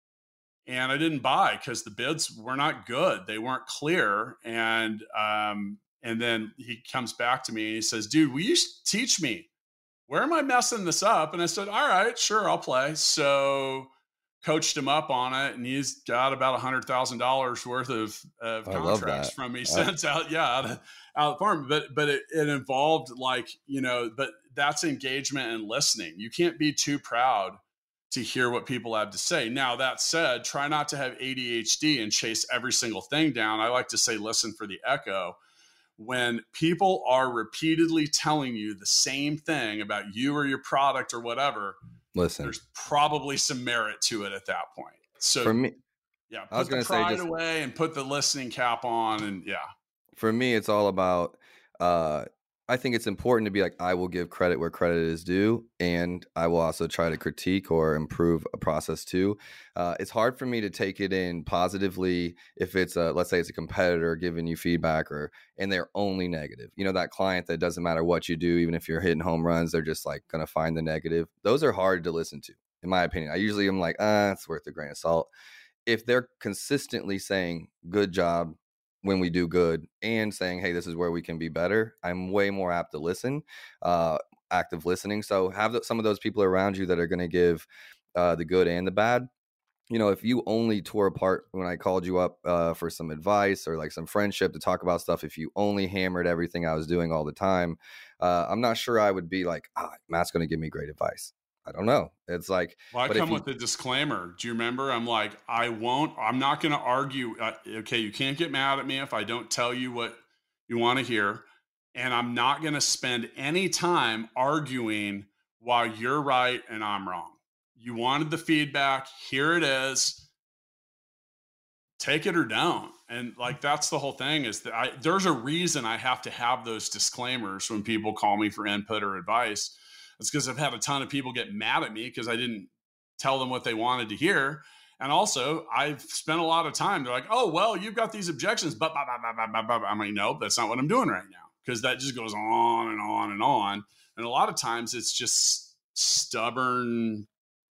Speaker 2: and I didn't buy because the bids were not good. They weren't clear. And, um, and then he comes back to me and he says, dude, will you teach me? Where am I messing this up? And I said, all right, sure, I'll play. So coached him up on it, and he's got about a hundred thousand dollars worth of, of contracts from me since out, yeah, out of, out of the farm. But, but it, it involved, like, you know, but that's engagement and listening. You can't be too proud to hear what people have to say. Now, that said, try not to have A D H D and chase every single thing down. I like to say, listen for the echo. When people are repeatedly telling you the same thing about you or your product or whatever, listen, there's probably some merit to it at that point. So
Speaker 3: for me,
Speaker 2: yeah, put the pride away and put the listening cap on. And yeah,
Speaker 3: for me, it's all about, uh, I think it's important to be like, I will give credit where credit is due, and I will also try to critique or improve a process too. Uh, it's hard for me to take it in positively if it's a, let's say it's a competitor giving you feedback, or, and they're only negative. You know, that client that doesn't matter what you do, even if you're hitting home runs, they're just like going to find the negative. Those are hard to listen to, in my opinion. I usually am like, ah, it's worth a grain of salt. If they're consistently saying good job when we do good and saying, hey, this is where we can be better, I'm way more apt to listen, uh, active listening. So have the, some of those people around you that are going to give uh, the good and the bad. You know, if you only tore apart when I called you up uh, for some advice or like some friendship to talk about stuff, if you only hammered everything I was doing all the time, uh, I'm not sure I would be like, ah, Matt's going to give me great advice. I don't know. It's like,
Speaker 2: well, I come you, with a disclaimer. Do you remember? I'm like, I won't, I'm not going to argue. Uh, okay. You can't get mad at me if I don't tell you what you want to hear. And I'm not going to spend any time arguing why you're right and I'm wrong. You wanted the feedback. Here it is. Take it or don't. And like, that's the whole thing, is that I, there's a reason I have to have those disclaimers when people call me for input or advice. It's because I've had a ton of people get mad at me because I didn't tell them what they wanted to hear. And also, I've spent a lot of time. They're like, oh, well, you've got these objections, but blah, blah, blah, blah, blah, blah. I'm like, no, that's not what I'm doing right now, because that just goes on and on and on. And a lot of times it's just stubborn,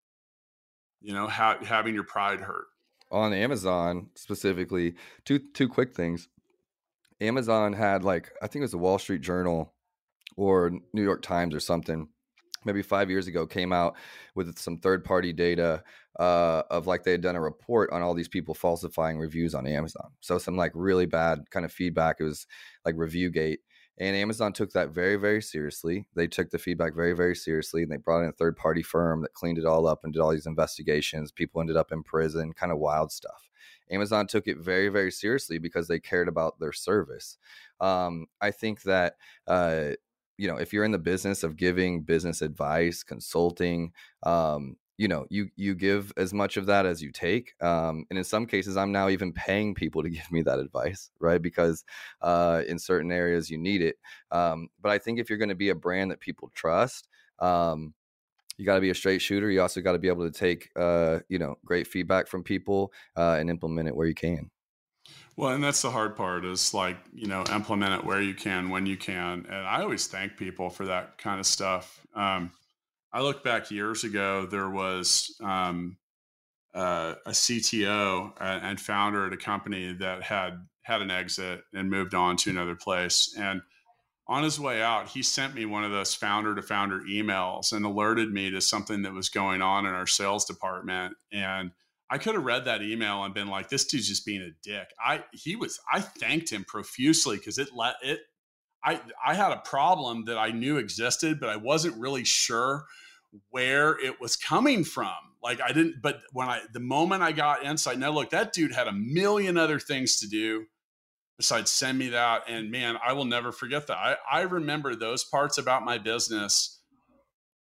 Speaker 2: you know, ha- having your pride hurt.
Speaker 3: On Amazon specifically, two two quick things. Amazon had, like, I think it was the Wall Street Journal or New York Times or something, maybe five years ago, came out with some third-party data uh, of like they had done a report on all these people falsifying reviews on Amazon. So some like really bad kind of feedback. It was like ReviewGate. And Amazon took that very, very seriously. They took the feedback very, very seriously, and they brought in a third-party firm that cleaned it all up and did all these investigations. People ended up in prison, kind of wild stuff. Amazon took it very, very seriously because they cared about their service. Um, I think that, uh, you know, if you're in the business of giving business advice, consulting, um, you know, you you give as much of that as you take. Um, and in some cases, I'm now even paying people to give me that advice, right? Because uh, in certain areas you need it. Um, but I think if you're going to be a brand that people trust, um, you got to be a straight shooter. You also got to be able to take, uh, you know, great feedback from people uh, and implement it where you can.
Speaker 2: Well, and that's the hard part, is like, you know, implement it where you can, when you can. And I always thank people for that kind of stuff. Um, I look back years ago, there was um, uh, a C T O and founder at a company that had had an exit and moved on to another place. And on his way out, he sent me one of those founder to founder emails and alerted me to something that was going on in our sales department. And I could have read that email and been like, this dude's just being a dick. I, he was, I thanked him profusely because it let it, I, I had a problem that I knew existed, but I wasn't really sure where it was coming from. Like I didn't, but when I, the moment I got insight, now look, that dude had a million other things to do besides send me that. And man, I will never forget that. I, I remember those parts about my business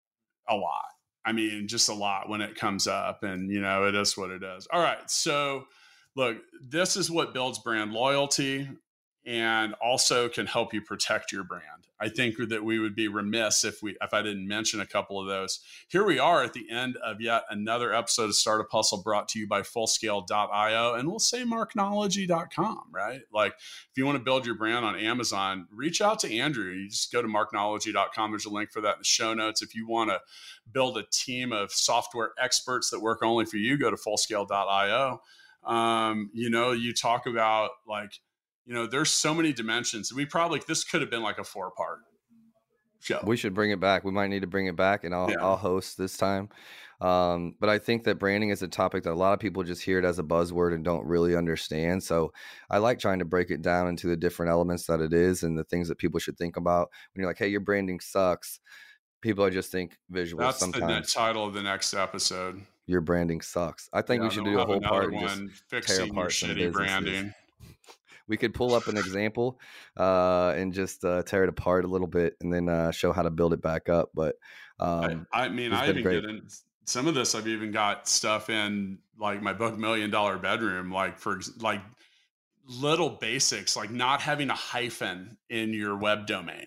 Speaker 2: a lot. I mean, just a lot when it comes up, and you know, it is what it is. All right. So look, this is what builds brand loyalty and also can help you protect your brand. I think that we would be remiss if we if I didn't mention a couple of those. Here we are at the end of yet another episode of Startup Hustle, brought to you by Fullscale dot io, and we'll say Marknology dot com, right? Like if you want to build your brand on Amazon, reach out to Andrew. You just go to Marknology dot com. There's a link for that in the show notes. If you want to build a team of software experts that work only for you, go to Fullscale dot io. Um, you know, you talk about like, you know, there's so many dimensions. We probably, this could have been like a four part show.
Speaker 3: We should bring it back. We might need to bring it back, and I'll,
Speaker 2: Yeah.
Speaker 3: I'll host this time. Um, but I think that branding is a topic that a lot of people just hear it as a buzzword and don't really understand. So I like trying to break it down into the different elements that it is and the things that people should think about. When you're like, hey, your branding sucks, people are just think visuals.
Speaker 2: That's
Speaker 3: sometimes.
Speaker 2: the net title of the next episode.
Speaker 3: Your branding sucks. I think
Speaker 2: Yeah,
Speaker 3: we should
Speaker 2: they'll
Speaker 3: do a
Speaker 2: have
Speaker 3: whole
Speaker 2: another
Speaker 3: part and
Speaker 2: one
Speaker 3: just tear
Speaker 2: fixing your
Speaker 3: apart some
Speaker 2: shitty
Speaker 3: businesses.
Speaker 2: branding.
Speaker 3: We could pull up an example uh, and just uh, tear it apart a little bit, and then uh, show how to build it back up. But um,
Speaker 2: I, I mean,
Speaker 3: it's
Speaker 2: I
Speaker 3: been
Speaker 2: even
Speaker 3: great.
Speaker 2: get in some of this. I've even got stuff in like my book, Million Dollar Bedroom, like for ex- like little basics, like not having a hyphen in your web domain.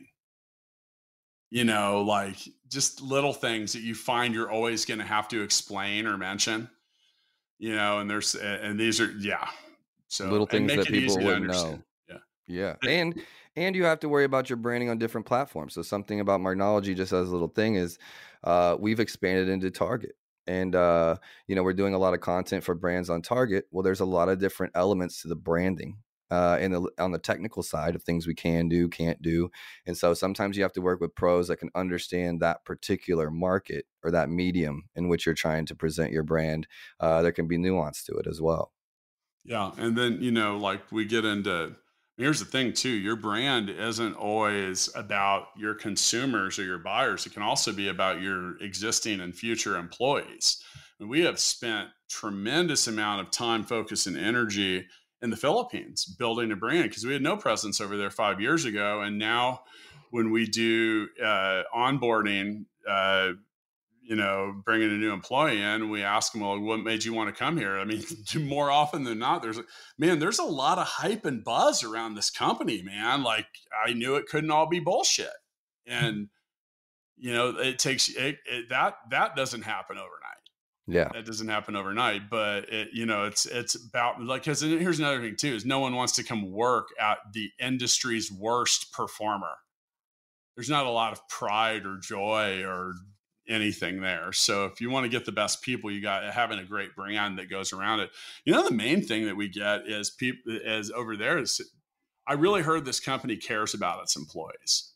Speaker 2: You know, like just little things that you find you're always going to have to explain or mention. You know, and there's and these are yeah. So
Speaker 3: Little
Speaker 2: and
Speaker 3: things
Speaker 2: make
Speaker 3: that
Speaker 2: it
Speaker 3: people
Speaker 2: easy to
Speaker 3: wouldn't
Speaker 2: understand.
Speaker 3: know.
Speaker 2: Yeah.
Speaker 3: Yeah.
Speaker 2: Yeah.
Speaker 3: And and you have to worry about your branding on different platforms. So something about Marknology, just as a little thing, is uh, we've expanded into Target. And, uh, you know, we're doing a lot of content for brands on Target. Well, there's a lot of different elements to the branding uh, in the, on the technical side of things we can do, can't do. And so sometimes you have to work with pros that can understand that particular market or that medium in which you're trying to present your brand. Uh, there can be nuance to it as well.
Speaker 2: Yeah. And then, you know, like we get into, here's the thing too, your brand isn't always about your consumers or your buyers. It can also be about your existing and future employees. And we have spent tremendous amount of time, focus, and energy in the Philippines building a brand because we had no presence over there five years ago. And now when we do uh, onboarding, uh, you know, bringing a new employee in, we ask them, well, what made you want to come here? I mean, more often than not, there's, man, there's a lot of hype and buzz around this company, man. Like I knew it couldn't all be bullshit. And, you know, it takes, it, it, that, that doesn't happen overnight.
Speaker 3: Yeah.
Speaker 2: That doesn't happen overnight, but it, you know, it's, it's about like, cause here's another thing too, is no one wants to come work at the industry's worst performer. There's not a lot of pride or joy or anything there. So if you want to get the best people, you got having a great brand that goes around it. You know, the main thing that we get is people is over there is I really heard this company cares about its employees.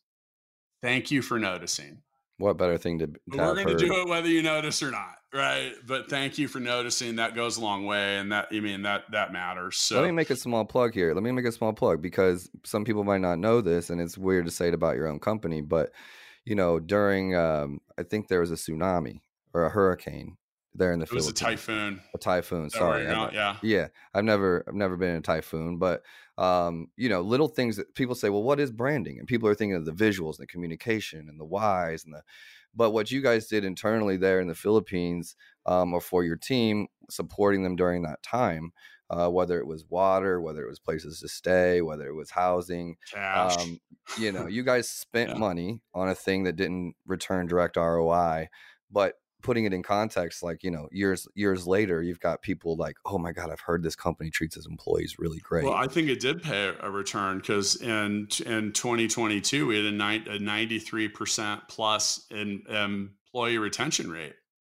Speaker 2: Thank you for noticing.
Speaker 3: What better thing to, to
Speaker 2: We're going to
Speaker 3: heard.
Speaker 2: do it whether you notice or not, right? But thank you for noticing. That goes a long way, and that I mean that that matters. So
Speaker 3: Let me make a small plug here. Let me make a small plug because some people might not know this, and it's weird to say it about your own company, but you know, during um, I think there was a tsunami or a hurricane there in the
Speaker 2: it was
Speaker 3: Philippines.
Speaker 2: a typhoon.
Speaker 3: A typhoon.
Speaker 2: Is that where
Speaker 3: Sorry.
Speaker 2: you're
Speaker 3: I've-
Speaker 2: going? Yeah.
Speaker 3: Yeah, I've never, I've never been in a typhoon, but um, you know, little things that people say, well, what is branding? And people are thinking of the visuals and the communication and the whys and the, but what you guys did internally there in the Philippines, um, or for your team, supporting them during that time, uh, whether it was water, whether it was places to stay, whether it was housing,
Speaker 2: Cash.
Speaker 3: um, you know, you guys spent
Speaker 2: Yeah.
Speaker 3: money on a thing that didn't return direct R O I, but putting it in context, like, you know, years years later, you've got people like, oh my God, I've heard this company treats its employees really great.
Speaker 2: Well, I think it did pay a return because in in twenty twenty-two we had a, nine, a ninety-three percent plus in employee retention rate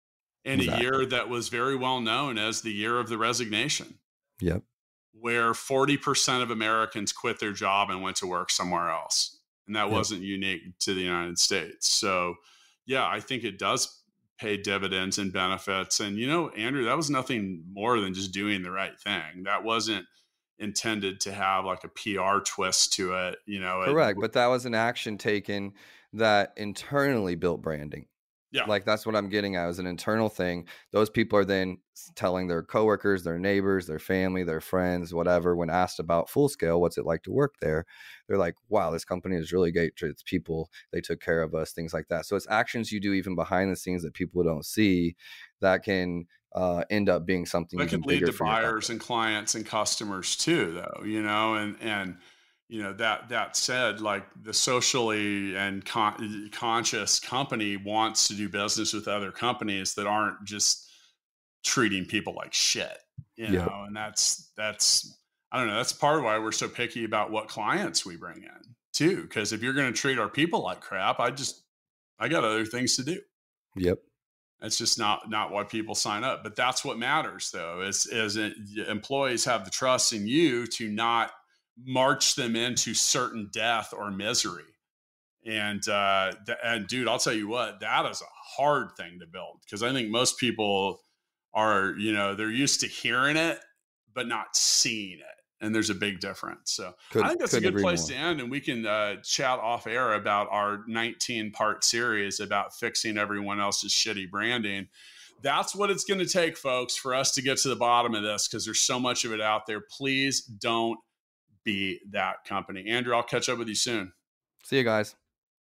Speaker 2: in
Speaker 3: Exactly.
Speaker 2: a year that was very well known as the year of the resignation,
Speaker 3: Yep.
Speaker 2: where forty percent of Americans quit their job and went to work somewhere else, and that
Speaker 3: Yep.
Speaker 2: wasn't unique to the United States. So, yeah, I think it does pay dividends and benefits. And, you know, Andrew, that was nothing more than just doing the right thing. That wasn't intended to have like a P R twist to it, you know. it-
Speaker 3: Correct. But that was an action taken that internally built branding.
Speaker 2: Yeah.
Speaker 3: Like that's what I'm getting at, as an internal thing. Those people are then telling their coworkers, their neighbors, their family, their friends, whatever, when asked about Full Scale, what's it like to work there? They're like, wow, this company is really great. It's people, they took care of us, things like that. So it's actions you do even behind the scenes that people don't see that can uh, end up being something
Speaker 2: that
Speaker 3: even
Speaker 2: can lead
Speaker 3: bigger
Speaker 2: to
Speaker 3: for your
Speaker 2: buyers
Speaker 3: company.
Speaker 2: and clients and customers too, though, you know, and, and, you know, that, that said, like the socially and con- conscious company wants to do business with other companies that aren't just treating people like shit, you
Speaker 3: Yep.
Speaker 2: know, and that's, that's, I don't know, that's part of why we're so picky about what clients we bring in too. Cause if you're going to treat our people like crap, I just, I got other things to do.
Speaker 3: Yep.
Speaker 2: It's just not, not why people sign up, but that's what matters though, is, is it, employees have the trust in you to not march them into certain death or misery. And, uh, th- and dude, I'll tell you what, that is a hard thing to build. Cause I think most people are, you know, they're used to hearing it, but not seeing it. And there's a big difference. So
Speaker 3: Could,
Speaker 2: I think that's a good place
Speaker 3: more.
Speaker 2: to end. And we can uh, chat off air about our nineteen part series about fixing everyone else's shitty branding. That's what it's going to take, folks, for us to get to the bottom of this, because there's so much of it out there. Please don't be that company. Andrew, I'll catch up with you soon.
Speaker 3: See you guys.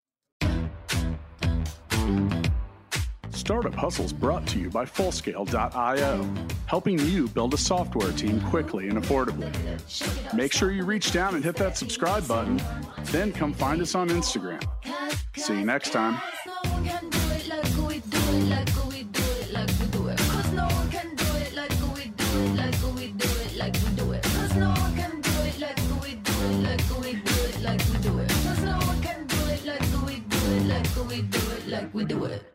Speaker 2: Startup Hustles brought to you by Fullscale dot io, helping you build a software team quickly and affordably. Make sure you reach down and hit that subscribe button, then come find us on Instagram. See you next time.
Speaker 4: We do it.